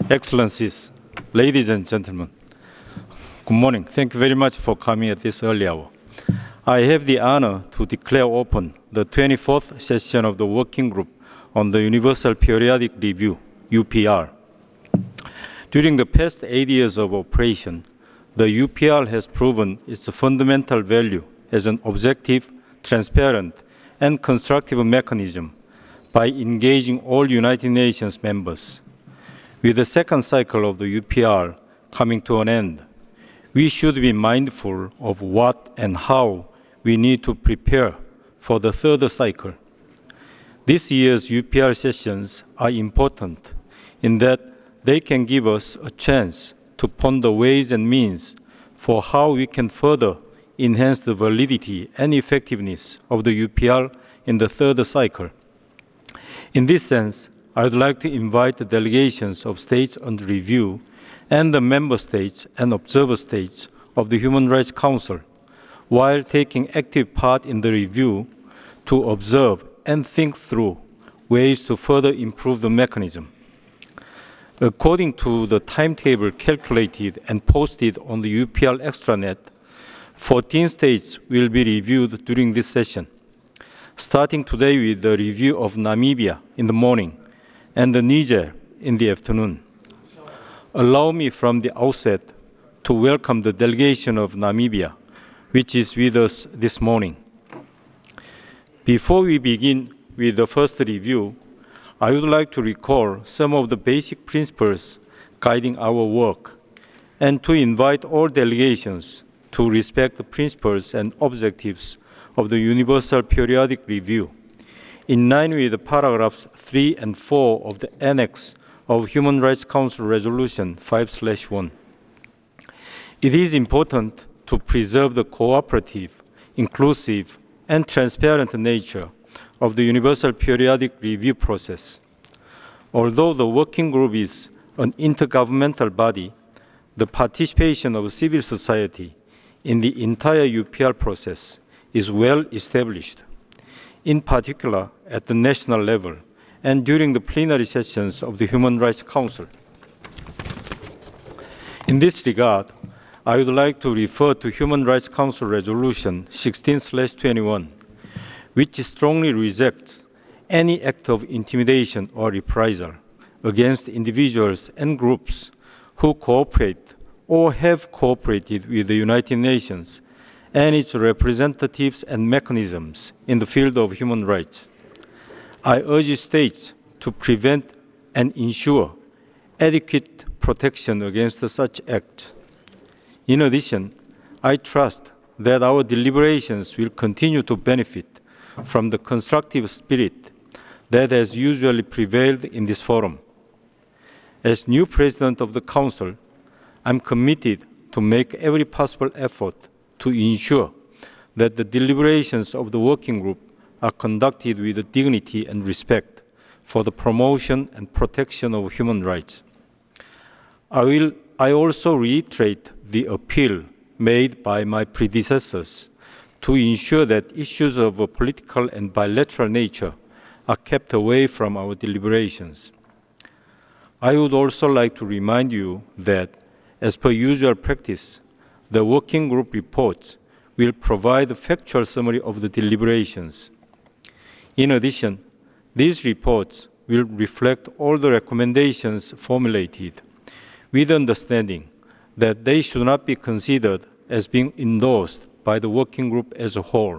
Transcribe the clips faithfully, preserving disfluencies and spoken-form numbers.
Excellencies, ladies and gentlemen, good morning. Thank you very much for coming at this early hour. I have the honor to declare open the twenty-fourth session of the Working Group on the Universal Periodic Review, U P R. During the past eight years of operation, the U P R has proven its fundamental value as an objective, transparent, and constructive mechanism by engaging all United Nations members. With the second cycle of the U P R coming to an end, we should be mindful of what and how we need to prepare for the third cycle. This year's U P R sessions are important in that they can give us a chance to ponder ways and means for how we can further enhance the validity and effectiveness of the U P R in the third cycle. In this sense, I would like to invite the delegations of states under review and the member states and observer states of the Human Rights Council, while taking active part in the review, to observe and think through ways to further improve the mechanism. According to the timetable calculated and posted on the U P R extranet, fourteen states will be reviewed during this session, starting today with the review of Namibia in the morning and the Niger in the afternoon. Allow me from the outset to welcome the delegation of Namibia, which is with us this morning. Before we begin with the first review, I would like to recall some of the basic principles guiding our work and to invite all delegations to respect the principles and objectives of the Universal Periodic Review, in line with the paragraphs three and four of the Annex of Human Rights Council Resolution five slash one. It is important to preserve the cooperative, inclusive, and transparent nature of the Universal Periodic Review process. Although the working group is an intergovernmental body, the participation of civil society in the entire U P R process is well established, in particular at the national level and during the plenary sessions of the Human Rights Council. In this regard, I would like to refer to Human Rights Council Resolution sixteen slash twenty-one, which strongly rejects any act of intimidation or reprisal against individuals and groups who cooperate or have cooperated with the United Nations and its representatives and mechanisms in the field of human rights. I urge states to prevent and ensure adequate protection against such acts. In addition, I trust that our deliberations will continue to benefit from the constructive spirit that has usually prevailed in this forum. As new President of the Council, I'm committed to make every possible effort to ensure that the deliberations of the working group are conducted with dignity and respect for the promotion and protection of human rights. I will I also reiterate the appeal made by my predecessors to ensure that issues of a political and bilateral nature are kept away from our deliberations. I would also like to remind you that, as per usual practice, the working group reports will provide a factual summary of the deliberations. In addition, these reports will reflect all the recommendations formulated, with understanding that they should not be considered as being endorsed by the working group as a whole.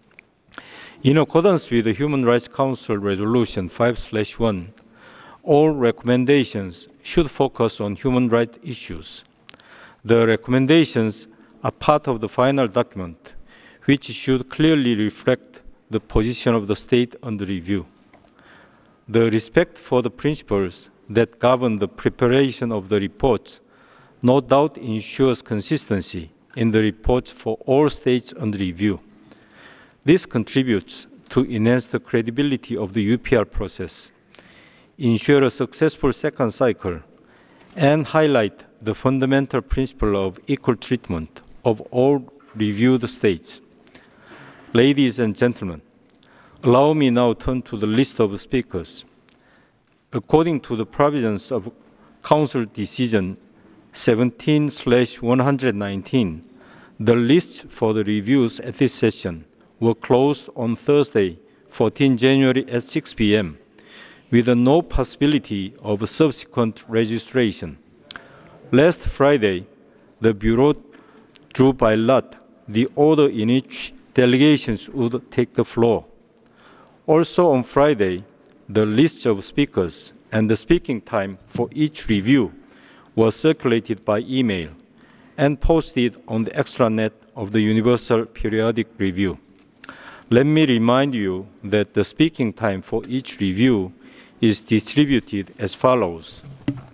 In accordance with the Human Rights Council Resolution five slash one, all recommendations should focus on human rights issues. The recommendations are part of the final document, which should clearly reflect the position of the state under review. The respect for the principles that govern the preparation of the reports no doubt ensures consistency in the reports for all states under review. This contributes to enhance the credibility of the U P R process, ensure a successful second cycle, and highlight the fundamental principle of equal treatment of all reviewed states. Ladies and gentlemen, allow me now to turn to the list of speakers. According to the provisions of Council Decision seventeen slash one nineteen, the lists for the reviews at this session were closed on Thursday, fourteenth January at six p m with no possibility of subsequent registration. Last Friday, the Bureau drew by lot the order in which delegations would take the floor. Also on Friday, the list of speakers and the speaking time for each review was circulated by email and posted on the extranet of the Universal Periodic Review. Let me remind you that the speaking time for each review is distributed as follows.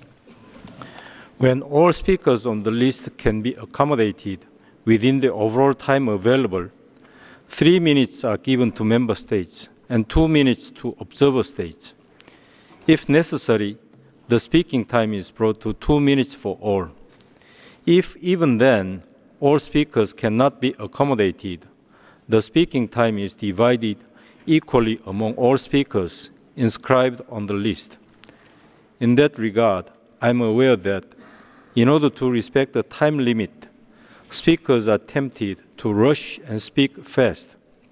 When all speakers on the list can be accommodated within the overall time available, three minutes are given to member states and two minutes to observer states. If necessary, the speaking time is brought to two minutes for all. If even then all speakers cannot be accommodated, the speaking time is divided equally among all speakers inscribed on the list. In that regard, I'm aware that in order to respect the time limit, speakers are tempted to rush and speak fast.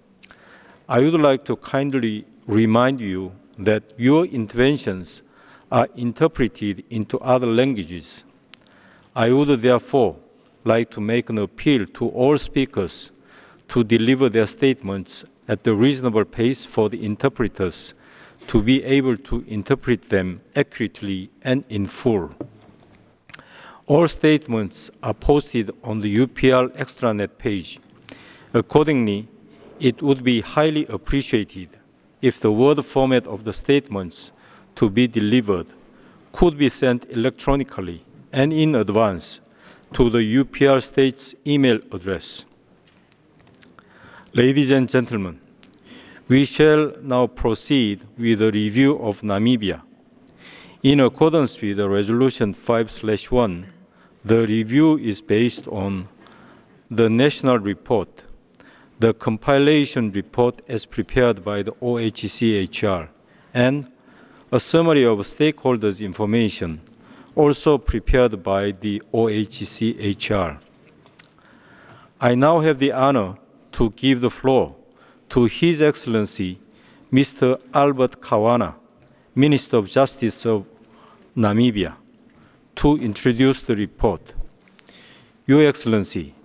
I would like to kindly remind you that your interventions are interpreted into other languages. I would therefore like to make an appeal to all speakers to deliver their statements at a reasonable pace for the interpreters to be able to interpret them accurately and in full. All statements are posted on the U P R extranet page. Accordingly, it would be highly appreciated if the word format of the statements to be delivered could be sent electronically and in advance to the U P R state's email address. Ladies and gentlemen, we shall now proceed with a review of Namibia. In accordance with the Resolution five slash one, the review is based on the national report, the compilation report as prepared by the O H C H R, and a summary of stakeholders' information also prepared by the O H C H R. I now have the honor to give the floor to His Excellency Mister Albert Kawana, Minister of Justice of Namibia, to introduce the report. Your Excellency,